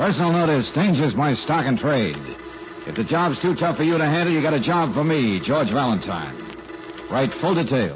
Personal notice, Danger's my stock and trade. If the job's too tough for you to handle, you got a job for me, George Valentine. Write full details.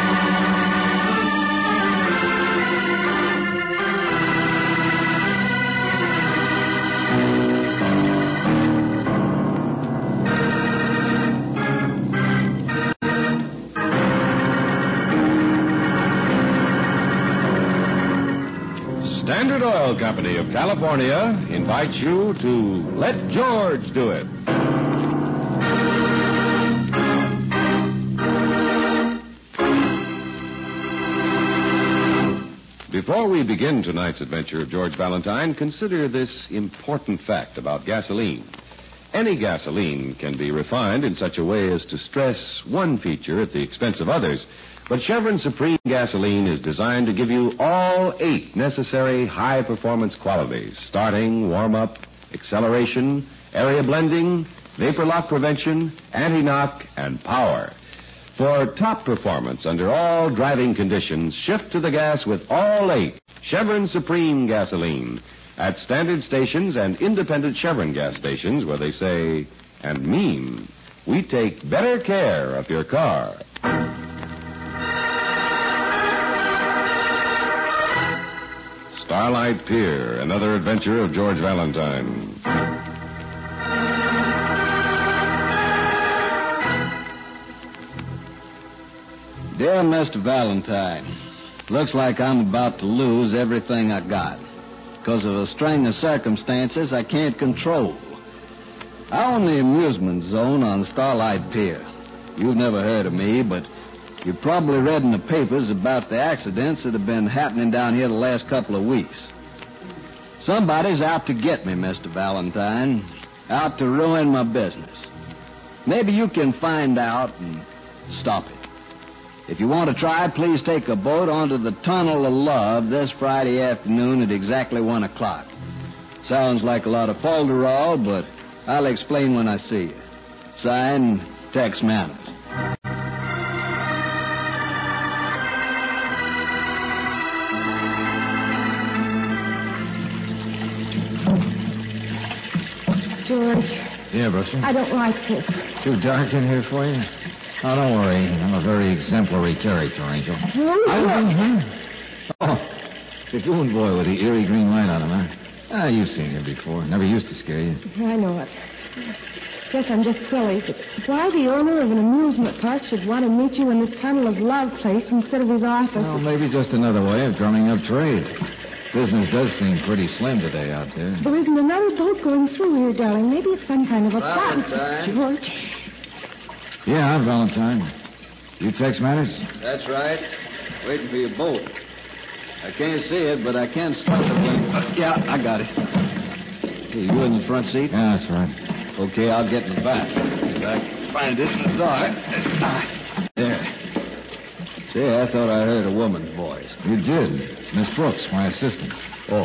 Standard Oil Company of California invites you to Let George Do It. Before we begin tonight's adventure of George Valentine, consider this important fact about gasoline. Any gasoline can be refined in such a way as to stress one feature at the expense of others. But Chevron Supreme Gasoline is designed to give you all 8 necessary high-performance qualities, starting warm-up, acceleration, area blending, vapor lock prevention, anti-knock, and power. For top performance under all driving conditions, shift to the gas with all 8 Chevron Supreme Gasoline at standard stations and independent Chevron gas stations where they say and mean, we take better care of your car. Starlight Pier, another adventure of George Valentine. Dear Mr. Valentine, looks like I'm about to lose everything I got because of a string of circumstances I can't control. I own the amusement zone on Starlight Pier. You've never heard of me, but you've probably read in the papers about the accidents that have been happening down here the last couple of weeks. Somebody's out to get me, Mr. Valentine, out to ruin my business. Maybe you can find out and stop it. If you want to try, please take a boat onto the Tunnel of Love this Friday afternoon at exactly 1 o'clock. Sounds like a lot of falderall, but I'll explain when I see you. Signed, Tex Manners. George. Yeah, Brooksy? I don't like this. Too dark in here for you? Oh, don't worry. I'm a very exemplary character, Angel. Oh, the goon boy with the eerie green light on him, huh? Ah, you've seen him before. Never used to scare you. I know it. Guess I'm just silly. But why the owner of an amusement park should want to meet you in this Tunnel of Love place instead of his office? Well, maybe just another way of drumming up trade. Business does seem pretty slim today out there. There isn't another boat going through here, darling. Maybe it's some kind of a plot. Valentine. George. Yeah, I'm Valentine. You Tex Manners? That's right. Waiting for your boat. I can't see it, but I can stop it when... yeah, I got it. Hey, you in the front seat? Yeah, that's right. Okay, I'll get in the back. If I can find it in the dark. There. See, I thought I heard a woman's voice. You did. Miss Brooks, my assistant. Oh.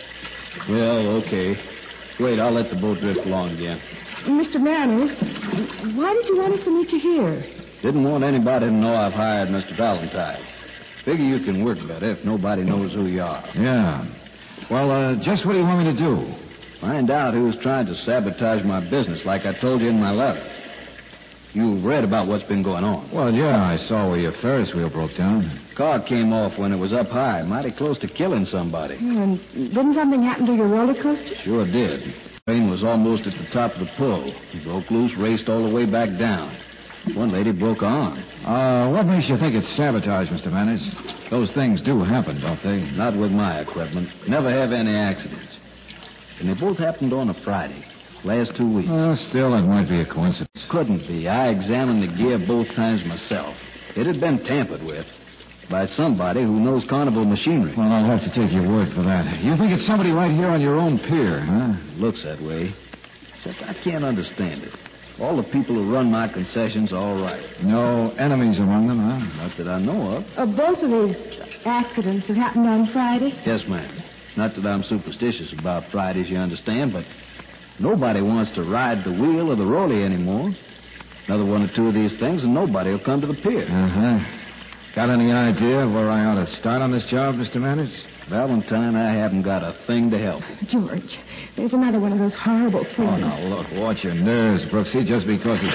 Well, okay. Wait, I'll let the boat drift along again. Mr. Manners, why did you want us to meet you here? Didn't want anybody to know I've hired Mr. Valentine. Figure you can work better if nobody knows who you are. Yeah. Well, just what do you want me to do? Find out who's trying to sabotage my business, like I told you in my letter. You've read about what's been going on. Well, yeah, I saw where your Ferris wheel broke down. Car came off when it was up high, mighty close to killing somebody. And didn't something happen to your roller coaster? Sure did. The train was almost at the top of the pull. He broke loose, raced all the way back down. One lady broke her arm. What makes you think it's sabotage, Mr. Manners? Those things do happen, don't they? Not with my equipment. Never have any accidents. And they both happened on a Friday. Last 2 weeks. Still, it might be a coincidence. Couldn't be. I examined the gear both times myself. It had been tampered with by somebody who knows carnival machinery. Well, I'll have to take your word for that. You think it's somebody right here on your own pier, huh? Looks that way. Except I can't understand it. All the people who run my concessions are all right. No enemies among them, huh? Not that I know of. Both of these accidents have happened on Friday? Yes, ma'am. Not that I'm superstitious about Fridays, you understand, but nobody wants to ride the wheel or the rolly anymore. Another one or two of these things, and nobody will come to the pier. Uh-huh. Got any idea where I ought to start on this job, Mr. Manners? Valentine, I haven't got a thing to help you. George, there's another one of those horrible things. Oh, now, look, watch your nerves, Brooksy, just because it's...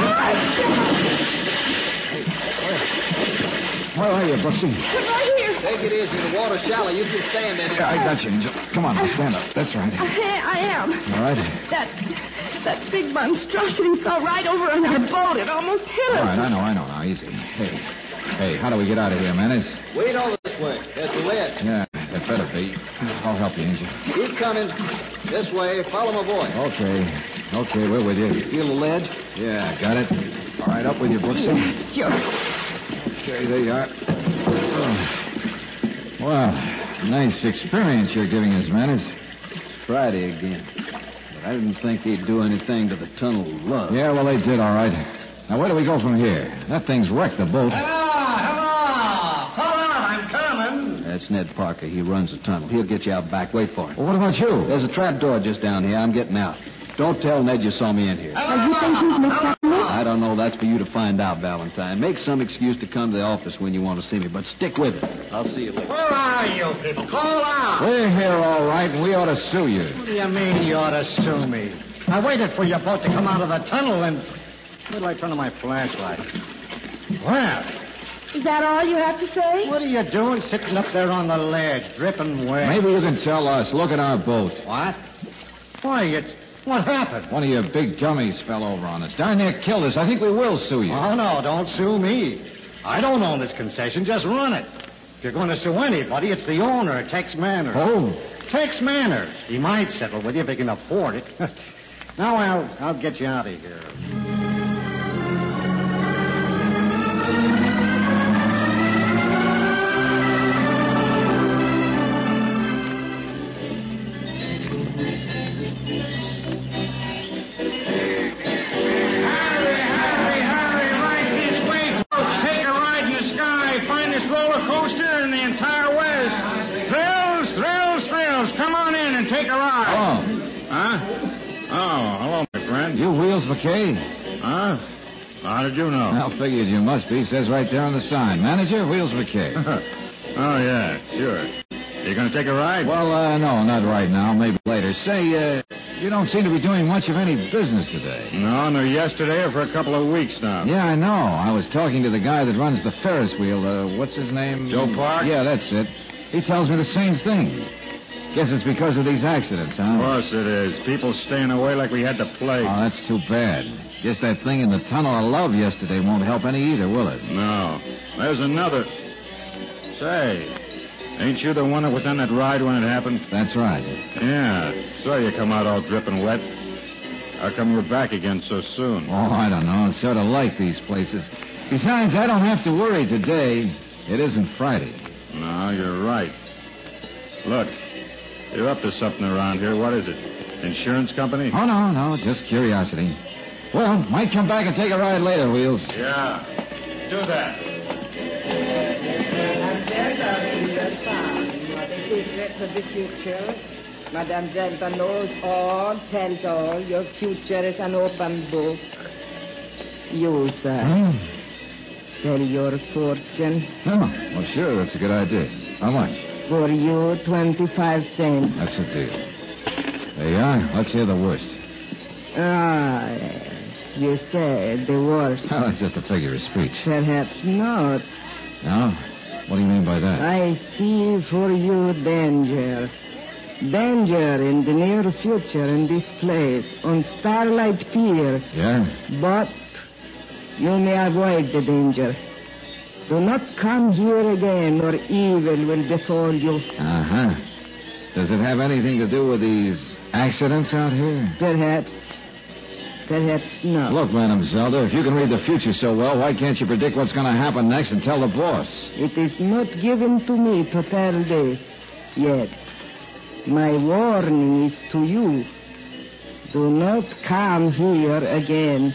Where are you, Brooksy? Right here. Take it easy. The water's shallow. You can stand in it. Yeah, I got you, Angel. Come on, now, stand up. That's right. I am. All right. That big monstrosity fell right over on our boat. It almost hit us. All right, I know. Now, easy. Hey, how do we get out of here, Manners? Wait over this way. There's the ledge. Yeah, that better be. I'll help you, Angel. Keep coming. This way. Follow my voice. Okay, we're with you. You feel the ledge? Yeah, got it. All right, up with you, Brooksy. George. Okay, there you are. Well, nice experience you're giving us, Manners. It's Friday again. But I didn't think he'd do anything to the Tunnel of Love. Yeah, well, they did, all right. Now, where do we go from here? That thing's wrecked the boat. Hello! Hold on, I'm coming. That's Ned Parker. He runs the tunnel. He'll get you out back. Wait for him. Well, what about you? There's a trap door just down here. I'm getting out. Don't tell Ned you saw me in here. You think he's mixed up in this? I don't know. That's for you to find out, Valentine. Make some excuse to come to the office when you want to see me, but stick with it. I'll see you later. Where are you people? Call out. We're here, all right, and we ought to sue you. What do you mean you ought to sue me? I waited for your boat to come out of the tunnel and... Where did I turn on my flashlight? Well, Is that all you have to say? what are you doing sitting up there on the ledge, dripping wet? Maybe you can tell us. Look at our boat. What? Why, what happened? One of your big dummies fell over on us. Darn near killed us. I think we will sue you. Oh, no, don't sue me. I don't own this concession. Just run it. If you're going to sue anybody, it's the owner, Tex Manor. Oh, Tex Manor. He might settle with you if he can afford it. Now I'll get you out of here. you Wheels McKay? Huh? How did you know? Well, figured you must be. Says right there on the sign. Manager, Wheels McKay. Oh, yeah, sure. You going to take a ride? Well, no, not right now. Maybe later. Say, you don't seem to be doing much of any business today. No, nor yesterday or for a couple of weeks now. Yeah, I know. I was talking to the guy that runs the Ferris wheel. What's his name? Joe Park? Yeah, that's it. He tells me the same thing. Guess it's because of these accidents, huh? Of course it is. People staying away like we had the plague. Oh, that's too bad. Guess that thing in the Tunnel of Love yesterday won't help any either, will it? No. There's another. Say, ain't you the one that was on that ride when it happened? That's right. Yeah. Saw you come out all dripping wet. How come you're back again so soon? Oh, I don't know. I sort of like these places. Besides, I don't have to worry today. It isn't Friday. No, you're right. Look, you're up to something around here. What is it? Insurance company? Oh, no, just curiosity. Well, might come back and take a ride later, Wheels. Yeah. Do that. The secrets of the future. Madame Zelda knows all, tells all. Your future is an open book. You, sir. Tell your fortune. Oh, well, sure, that's a good idea. How much? For you, 25 cents. That's a deal. There you are. Let's hear the worst. Ah, you said the worst. Oh, that's just a figure of speech. Perhaps not. No? What do you mean by that? I see for you danger. Danger in the near future in this place, on Starlight Pier. Yeah? But you may avoid the danger. Do not come here again, or evil will befall you. Uh-huh. Does it have anything to do with these accidents out here? Perhaps. Perhaps not. Look, Madam Zelda, if you can read the future so well, why can't you predict what's going to happen next and tell the boss? It is not given to me to tell this yet. My warning is to you. Do not come here again.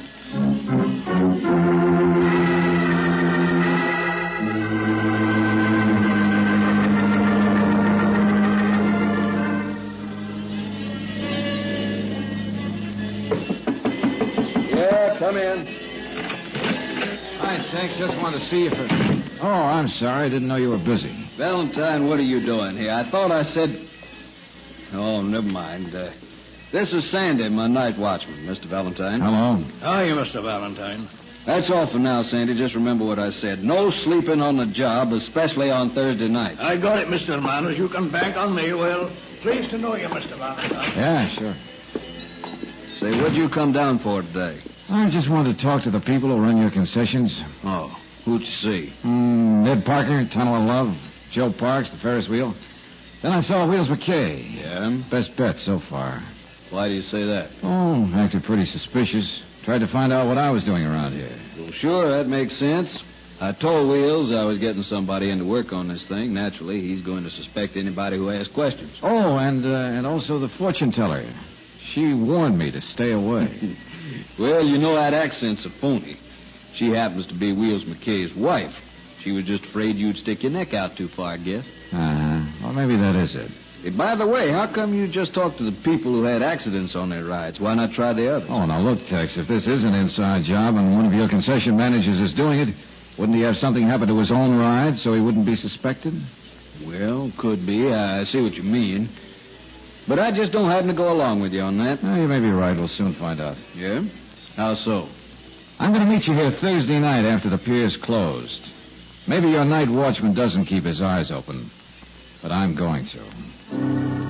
Yeah, come in. Hi, thanks. Just wanted to see you for... Oh, I'm sorry. I didn't know you were busy. Valentine, what are you doing here? I thought I said... Oh, never mind. This is Sandy, my night watchman, Mr. Valentine. Hello. How are you, Mr. Valentine? That's all for now, Sandy. Just remember what I said. No sleeping on the job, especially on Thursday night. I got it, Mr. Manners. You can bank on me. Well, pleased to know you, Mr. Valentine. Yeah, sure. Say, what'd you come down for today? I just wanted to talk to the people who run your concessions. Oh, who'd you see? Ned Parker, Tunnel of Love, Joe Parks, the Ferris wheel. Then I saw Wheels McKay. Yeah? Best bet so far. Why do you say that? Oh, acted pretty suspicious. Tried to find out what I was doing around here. Well, sure, that makes sense. I told Wheels I was getting somebody in to work on this thing. Naturally, he's going to suspect anybody who asks questions. Oh, and also the fortune teller. She warned me to stay away. Well, you know that accent's a phony. She happens to be Wheels McKay's wife. She was just afraid you'd stick your neck out too far, I guess. Well, maybe that is it. Hey, by the way, how come you just talked to the people who had accidents on their rides? Why not try the others? Oh, now look, Tex, if this is an inside job and one of your concession managers is doing it, wouldn't he have something happen to his own ride so he wouldn't be suspected? Well, could be. I see what you mean. But I just don't happen to go along with you on that. You may be right. We'll soon find out. Yeah? How so? I'm going to meet you here Thursday night after the pier's closed. Maybe your night watchman doesn't keep his eyes open, but I'm going to.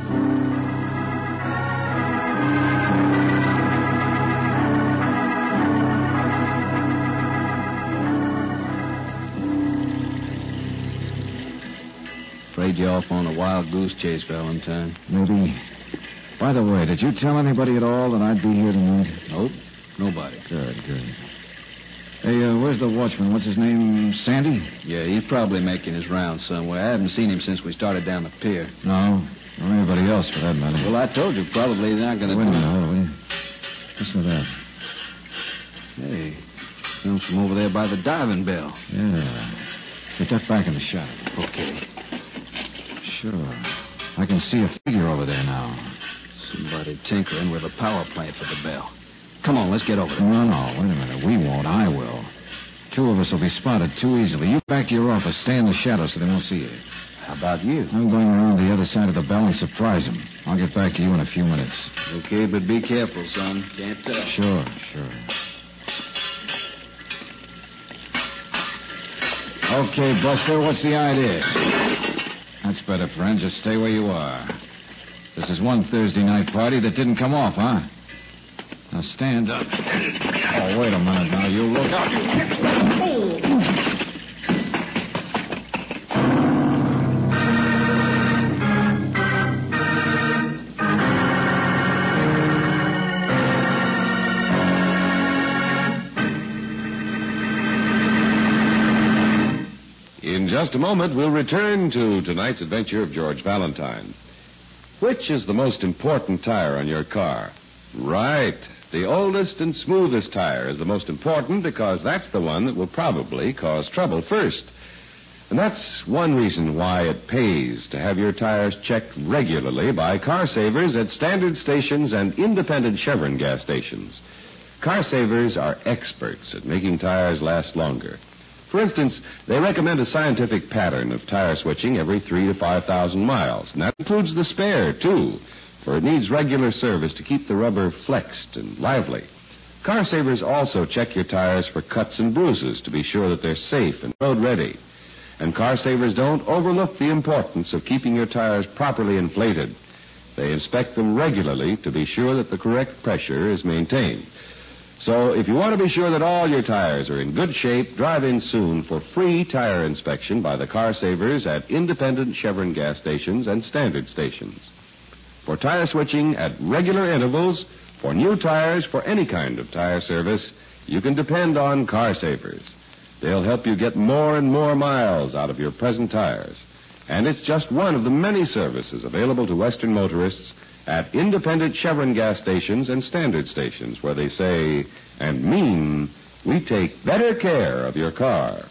Afraid you're off on a wild goose chase, Valentine. Maybe. By the way, did you tell anybody at all that I'd be here tonight? Nope. Nobody. Good. Hey, where's the watchman? What's his name? Sandy? Yeah, he's probably making his rounds somewhere. I haven't seen him since we started down the pier. No. Or anybody else, for that matter. Well, I told you, probably they're not going to... Wait a minute, hold on. Listen to that. Hey, comes from over there by the diving bell. Yeah. Get that back in the shot. Okay. Sure. I can see a figure over there now. Somebody tinkering with a power plant for the bell. Come on, let's get over there. No, wait a minute. We won't. I will. Two of us will be spotted too easily. You back to your office. Stay in the shadows so they won't see you. How about you? I'm going around the other side of the bell and surprise them. I'll get back to you in a few minutes. Okay, but be careful, son. Can't tell. Sure. Okay, Buster, what's the idea? That's better, friend. Just stay where you are. This is one Thursday night party that didn't come off, huh? Now stand up. Oh, wait a minute now. You look out. In just a moment, we'll return to tonight's adventure of George Valentine. Which is the most important tire on your car? Right. The oldest and smoothest tire is the most important because that's the one that will probably cause trouble first. And that's one reason why it pays to have your tires checked regularly by Car Savers at standard stations and independent Chevron gas stations. Car Savers are experts at making tires last longer. For instance, they recommend a scientific pattern of tire switching every 3,000 to 5,000 miles. And that includes the spare, too, for it needs regular service to keep the rubber flexed and lively. Car Savers also check your tires for cuts and bruises to be sure that they're safe and road ready. And Car Savers don't overlook the importance of keeping your tires properly inflated. They inspect them regularly to be sure that the correct pressure is maintained. So if you want to be sure that all your tires are in good shape, drive in soon for free tire inspection by the Car Savers at independent Chevron gas stations and standard stations. For tire switching at regular intervals, for new tires, for any kind of tire service, you can depend on Car Savers. They'll help you get more and more miles out of your present tires. And it's just one of the many services available to Western motorists at independent Chevron gas stations and standard stations where they say and mean, we take better care of your car.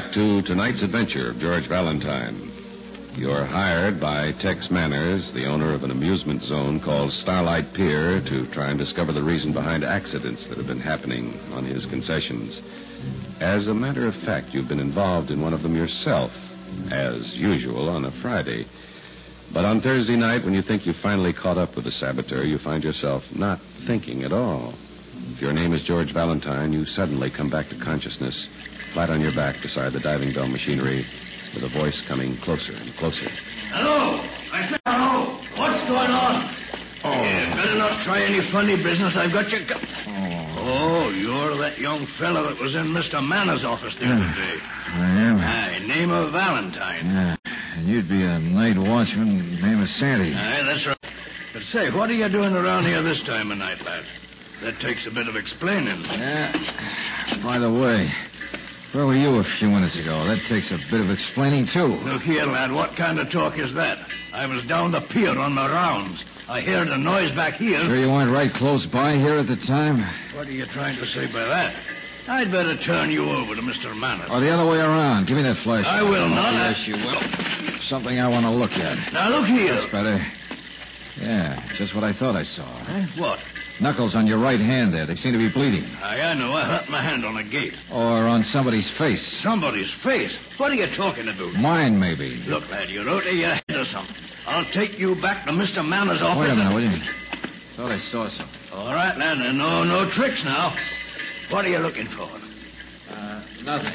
back to tonight's adventure of George Valentine. You're hired by Tex Manners, the owner of an amusement zone called Starlight Pier, to try and discover the reason behind accidents that have been happening on his concessions. As a matter of fact, you've been involved in one of them yourself, as usual on a Friday. But on Thursday night, when you think you've finally caught up with the saboteur, you find yourself not thinking at all. If your name is George Valentine, you suddenly come back to consciousness, flat on your back beside the diving bell machinery, with a voice coming closer and closer. Hello! I said hello! What's going on? Oh. You better not try any funny business. I've got you... Oh, you're that young fellow that was in Mr. Manners' office the other day. I am. Aye, name of Valentine. Yeah, and you'd be a night watchman named Sandy. Aye, that's right. But say, what are you doing around here this time of night, lad? That takes a bit of explaining. Yeah. By the way, where were you a few minutes ago? That takes a bit of explaining, too. Look here, lad, what kind of talk is that? I was down the pier on my rounds. I heard a noise back here. Sure you weren't right close by here at the time? What are you trying to say by that? I'd better turn you over to Mr. Manners. Or the other way around. Give me that flashlight. I will not. Yes, you will. Something I want to look at. Now, look here. That's better. Yeah, just what I thought I saw. Huh? What? Knuckles on your right hand there. They seem to be bleeding. Aye, I know. I hurt my hand on a gate. Or on somebody's face. Somebody's face? What are you talking about? Mine, maybe. Look, lad, you're out of your head or something. I'll take you back to Mr. Manners' office. Wait a minute, will you? Thought I saw something. All right, lad. No tricks now. What are you looking for? Nothing.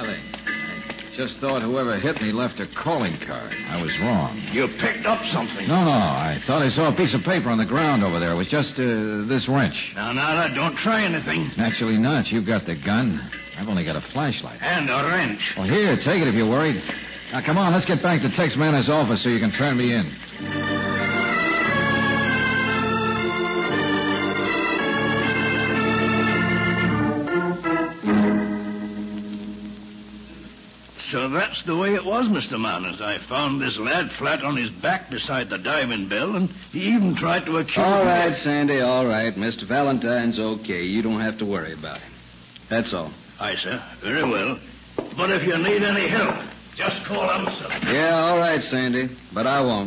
I just thought whoever hit me left a calling card. I was wrong. You picked up something. No. I thought I saw a piece of paper on the ground over there. It was just this wrench. Now, lad, don't try anything. Actually not. You've got the gun. I've only got a flashlight. And a wrench. Well, here, take it if you're worried. Now, come on, let's get back to Tex Manners' office so you can turn me in. So that's the way it was, Mr. Manners. I found this lad flat on his back beside the diving bell, and he even tried to accuse All me. right, Sandy, all right. Mr. Valentine's okay. You don't have to worry about him. That's all. Aye, sir. Very well. But if you need any help, just call out, sir. Yeah, all right, Sandy. But I won't.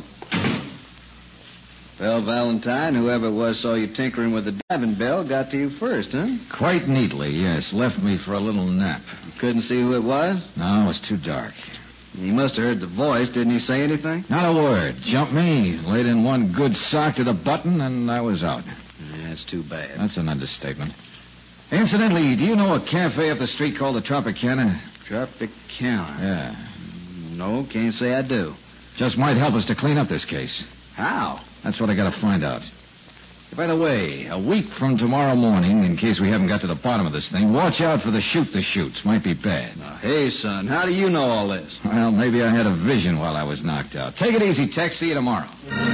Well, Valentine, whoever it was saw you tinkering with the diving bell got to you first, huh? Quite neatly, yes. Left me for a little nap. You couldn't see who it was? No, it was too dark. He must have heard the voice. Didn't he say anything? Not a word. Jumped me, laid in one good sock to the button, and I was out. Yeah, that's too bad. That's an understatement. Incidentally, do you know a cafe up the street called the Tropicana? Tropicana? Yeah. No, can't say I do. Just might help us to clean up this case. How? That's what I gotta find out. By the way, a week from tomorrow morning, in case we haven't got to the bottom of this thing, watch out for the shoot-the-shoots. Might be bad. Now, hey, son, how do you know all this? Well, maybe I had a vision while I was knocked out. Take it easy, Tex. See you tomorrow.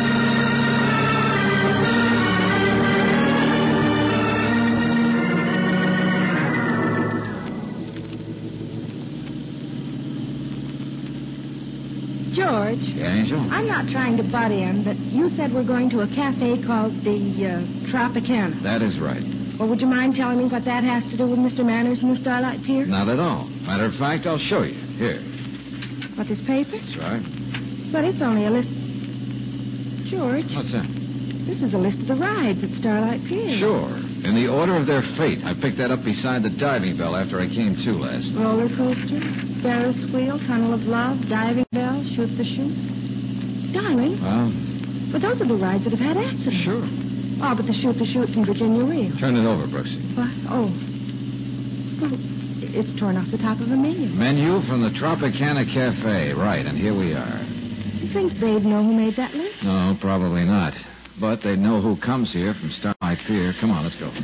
George. Yeah, Angel? I'm not trying to butt in, but you said we're going to a cafe called the Tropicana. That is right. Well, would you mind telling me what that has to do with Mr. Manners and the Starlight Pier? Not at all. Matter of fact, I'll show you. Here. What, this paper? That's right. But it's only a list... George, What's that? this is a list of the rides at Starlight Pier. Sure. In the order of their fate. I picked that up beside the diving bell after I came to last night. Roller coaster, Ferris wheel, Tunnel of Love, diving bell, shoot the chutes. Darling, Well, but those are the rides that have had accidents. sure. Oh, but the shoot the chutes in Virginia Reel. Turn it over, Brooksy. What? Oh. Well, it's torn off the top of a menu. Menu from the Tropicana Cafe. Right, and here we are. You think they'd know who made that list? No, probably not. But they know who comes here from Starlight Pier. Come on, let's go.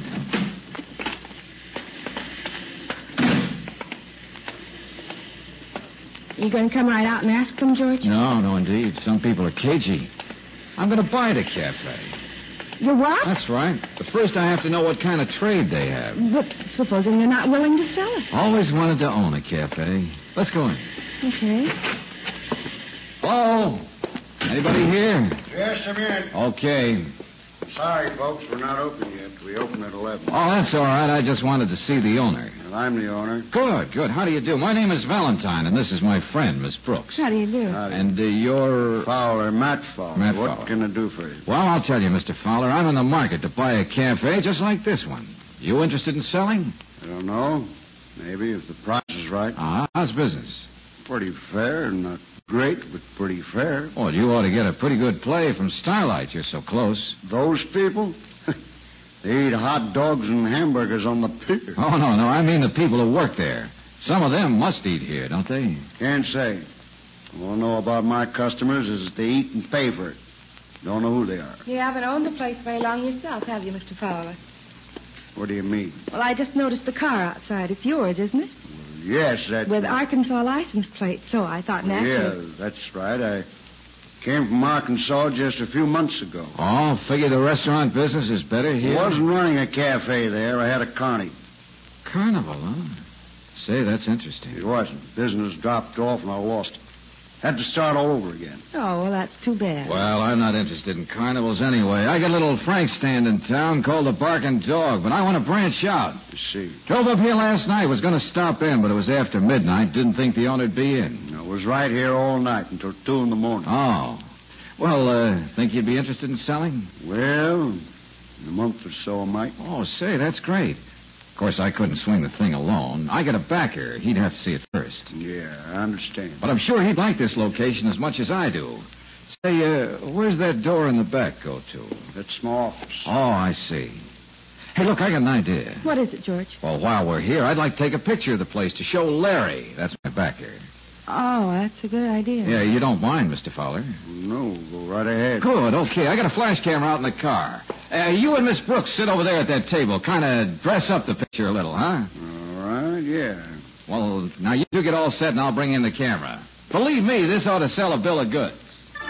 You going to come right out and ask them, George? No, indeed. Some people are cagey. I'm going to buy the cafe. You what? That's right. But first I have to know what kind of trade they have. But supposing they're not willing to sell it. Always wanted to own a cafe. Let's go in. Okay. Hello? Anybody here? Yes, I'm in. Okay. Sorry, folks, we're not open yet. We open at 11. Oh, that's all right. I just wanted to see the owner. Well, I'm the owner. Good, good. How do you do? My name is Valentine, and this is my friend, Miss Brooks. How do you do? And you're... Fowler, Matt Fowler. Matt what Fowler. can I do for you? Well, I'll tell you, Mr. Fowler, I'm in the market to buy a cafe just like this one. You interested in selling? I don't know. Maybe if the price is right. How's business? Pretty fair. Not great, but pretty fair. Well, you ought to get a pretty good play from Starlight. You're so close. Those people? They eat hot dogs and hamburgers on the pier. Oh, no, I mean the people who work there. Some of them must eat here, don't they? Can't say. All I know about my customers is that they eat and pay for it. Don't know who they are. You haven't owned the place very long yourself, have you, Mr. Fowler? What do you mean? Well, I just noticed the car outside. It's yours, isn't it? Yes, that's... With Arkansas license plate, so I thought naturally... Yeah, that's right. I came from Arkansas just a few months ago. Oh, figure the restaurant business is better here? I wasn't running a cafe there. I had a carny. Carnival, huh? Say, that's interesting. It wasn't. Business dropped off and I lost it. Had to start all over again. Oh, well, that's too bad. Well, I'm not interested in carnivals anyway. I got a little Frank stand in town called the Barking Dog, but I want to branch out. You see. Drove up here last night. Was going to stop in, but it was after midnight. Didn't think the owner'd be in. I was right here all night until 2 in the morning. Oh. Well, think you'd be interested in selling? Well, in a month or so I might. Oh, say, that's great. Of course, I couldn't swing the thing alone. I got a backer. He'd have to see it first. Yeah, I understand. But I'm sure he'd like this location as much as I do. Say, where's that door in the back go to? That's my office. Oh, I see. Hey, look, I got an idea. What is it, George? Well, while we're here, I'd like to take a picture of the place to show Larry. That's my backer. Oh, that's a good idea. Yeah, you don't mind, Mr. Fowler? No, go right ahead. Good, okay. I got a flash camera out in the car. You and Miss Brooks sit over there at that table. Kind of dress up the picture a little, huh? All right, yeah. Well, now you two get all set and I'll bring in the camera. Believe me, this ought to sell a bill of goods.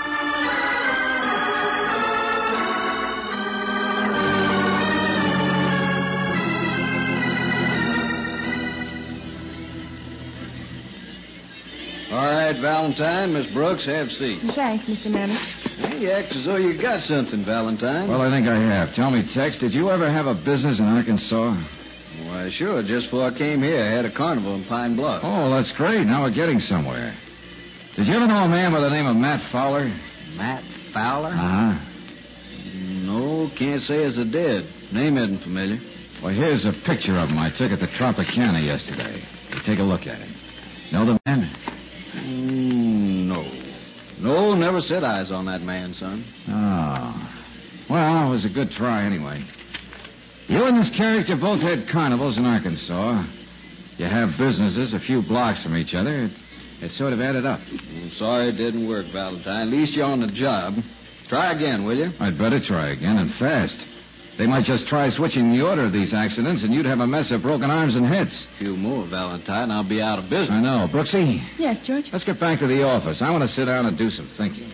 All right, Valentine, Miss Brooks, have seats. Thanks, Mr. Manners. Hey, you act as though you got something, Valentine. Well, I think I have. Tell me, Tex, did you ever have a business in Arkansas? Why, sure. Just before I came here, I had a carnival in Pine Bluff. Oh, that's great. Now we're getting somewhere. Did you ever know a man by the name of Matt Fowler? Matt Fowler? Uh-huh. No, can't say as I did. Name isn't familiar. Well, here's a picture of him I took at the Tropicana yesterday. Take a look at him. Know the man? No. No, never set eyes on that man, son. Oh. Well, it was a good try anyway. You and this character both had carnivals in Arkansas. You have businesses a few blocks from each other. It sort of added up. I'm sorry it didn't work, Valentine. At least you're on the job. Try again, will you? I'd better try again, and fast. They might just try switching the order of these accidents, and you'd have a mess of broken arms and heads. A few more, Valentine, I'll be out of business. I know. Brooksy, Yes, George? let's get back to the office. I want to sit down and do some thinking.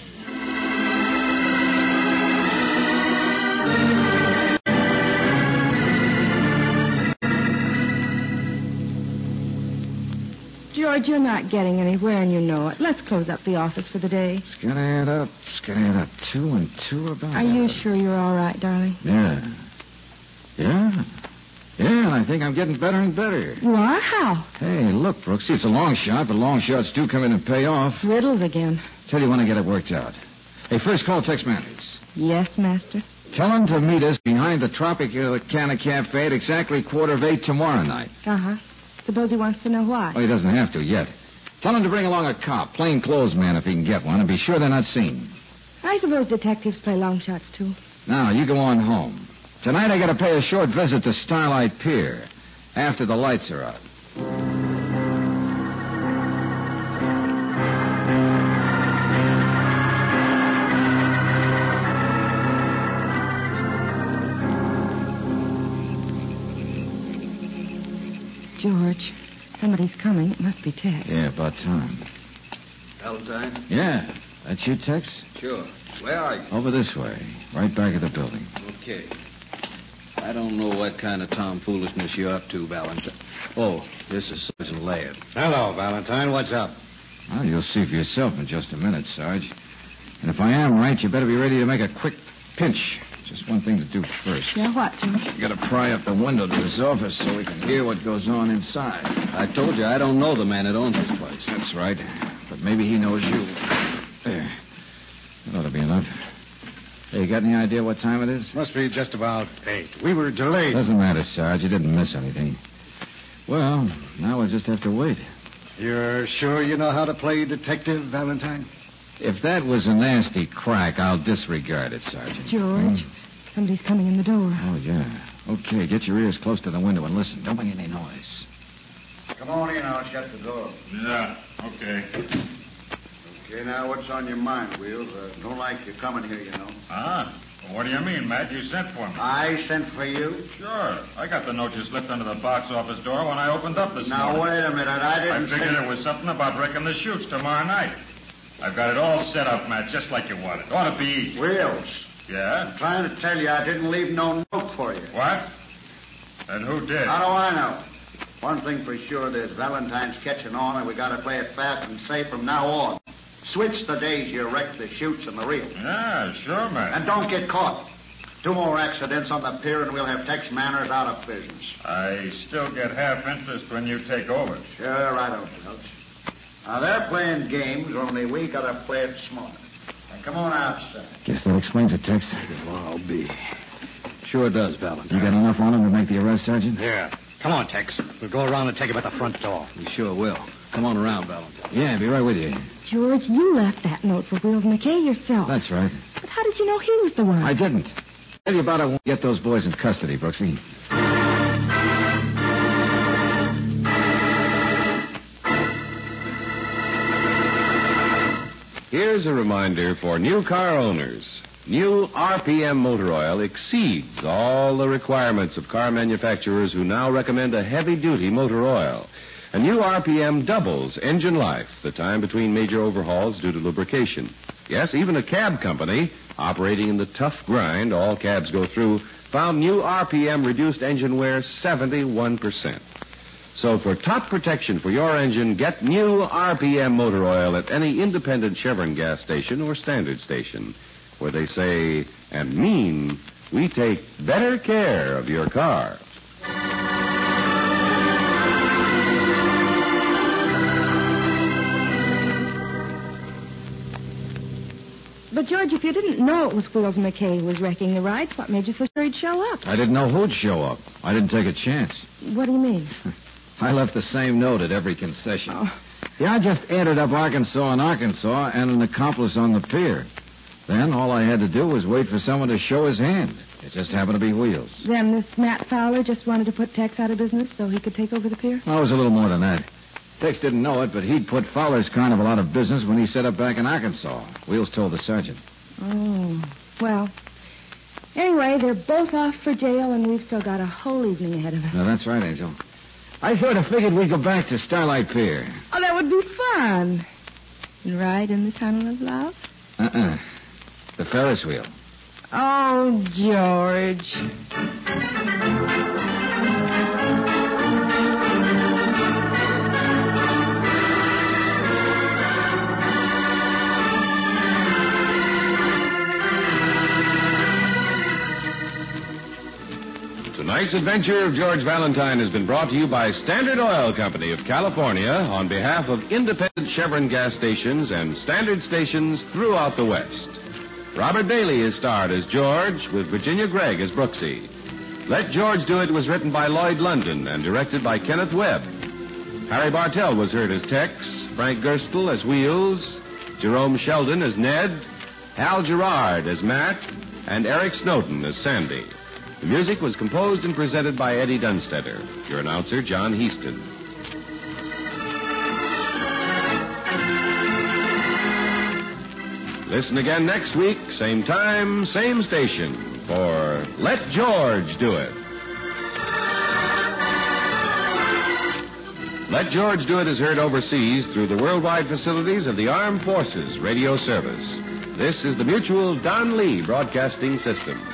George, you're not getting anywhere, and you know it. Let's close up the office for the day. It's gonna add up. It's gonna add up. 2 and 2 about. Are you sure you're all right, darling? Yeah. Yeah, and I think I'm getting better and better. You are? How? Hey, look, Brooksy, it's a long shot, but long shots do come in and pay off. Riddles again. Tell you when I get it worked out. Hey, first call Tex Manners. Yes, master. Tell him to meet us behind the Tropicana Cafe at exactly 7:45 tomorrow night. Uh-huh. Suppose he wants to know why. Oh, he doesn't have to yet. Tell him to bring along a cop, plain clothes man if he can get one, and be sure they're not seen. I suppose detectives play long shots, too. Now, you go on home. Tonight I got to pay a short visit to Starlight Pier after the lights are out. George, somebody's coming. It must be Tex. Yeah, about time. Valentine? Yeah, that's you, Tex? Sure. Where are you? Over this way, right back of the building. Okay. I don't know what kind of tomfoolishness you're up to, Valentine. Oh, this is Sergeant Laird. Hello, Valentine. What's up? Well, you'll see for yourself in just a minute, Sarge. And if I am right, you better be ready to make a quick pinch. Just one thing to do first. Yeah, what, George? You gotta pry up the window to his office so we can hear what goes on inside. I told you I don't know the man that owns this place. That's right. But maybe he knows you. There. That ought to be enough. Hey, you got any idea what time it is? Must be just about 8. We were delayed. Doesn't matter, Sarge. You didn't miss anything. Well, now we'll just have to wait. You're sure you know how to play detective, Valentine? If that was a nasty crack, I'll disregard it, Sergeant. George, somebody's coming in the door. Oh, yeah. Okay, get your ears close to the window and listen. Don't make any noise. Come on in, I'll shut the door. Yeah, okay. Okay, now what's on your mind, Wheels? Don't like you coming here, you know. Well, what do you mean, Matt? You sent for me. I sent for you? Sure. I got the note you slipped under the box office door when I opened up this Now, morning. wait a minute. I didn't I figured say... it was something about wrecking the chutes tomorrow night. I've got it all set up, Matt, just like you wanted. Ought to be easy. Wheels, Yeah? I'm trying to tell you I didn't leave no note for you. What? And who did? How do I know? One thing for sure, there's Valentine's catching on, and we got to play it fast and safe from now on. Switch the days you wreck the chutes and the reel. Yeah, sure, Matt. And don't get caught. 2 more accidents on the pier, and we'll have Tex Manners out of business. I still get half interest when you take over. Sure, I don't, Welch. Now, they're playing games, only we got to play it smart. Now, come on outside. Guess that explains it, Tex. Well, I'll be. Sure does, Valentine. You got enough on him to make the arrest, Sergeant? Yeah. Come on, Tex. We'll go around and take him at the front door. We sure will. Come on around, Valentine. Yeah, I'll be right with you. George, you left that note for Wheels McKay yourself. That's right. But how did you know he was the one? I didn't. Tell you about it when we get those boys in custody, Brooksy. Here's a reminder for new car owners. New RPM motor oil exceeds all the requirements of car manufacturers who now recommend a heavy-duty motor oil. A new RPM doubles engine life, the time between major overhauls due to lubrication. Yes, even a cab company operating in the tough grind all cabs go through found new RPM reduced engine wear 71%. So for top protection for your engine, get new RPM motor oil at any independent Chevron gas station or standard station, where they say and mean we take better care of your car. But, George, if you didn't know it was Wheels McKay who was wrecking the rides, what made you so sure he'd show up? I didn't know who'd show up. I didn't take a chance. What do you mean? I left the same note at every concession. Oh. Yeah, I just added up Arkansas and an accomplice on the pier. Then all I had to do was wait for someone to show his hand. It just happened to be Wheels. Then this Matt Fowler just wanted to put Tex out of business so he could take over the pier? Oh, it was a little more than that. Tex didn't know it, but he'd put Fowler's carnival out of business when he set up back in Arkansas. Wheels told the sergeant. Oh, well. Anyway, they're both off for jail, and we've still got a whole evening ahead of us. No, that's right, Angel. I sort of figured we'd go back to Starlight Pier. Oh, that would be fun. And ride in the tunnel of love? The Ferris wheel. Oh, George. Tonight's adventure of George Valentine has been brought to you by Standard Oil Company of California on behalf of independent Chevron gas stations and standard stations throughout the West. Robert Bailey is starred as George, with Virginia Gregg as Brooksy. Let George Do It was written by Lloyd London and directed by Kenneth Webb. Harry Bartell was heard as Tex, Frank Gerstle as Wheels, Jerome Sheldon as Ned, Hal Gerard as Matt, and Eric Snowden as Sandy. The music was composed and presented by Eddie Dunstetter. Your announcer, John Heaston. Listen again next week, same time, same station, for Let George Do It. Let George Do It is heard overseas through the worldwide facilities of the Armed Forces Radio Service. This is the Mutual Don Lee Broadcasting System.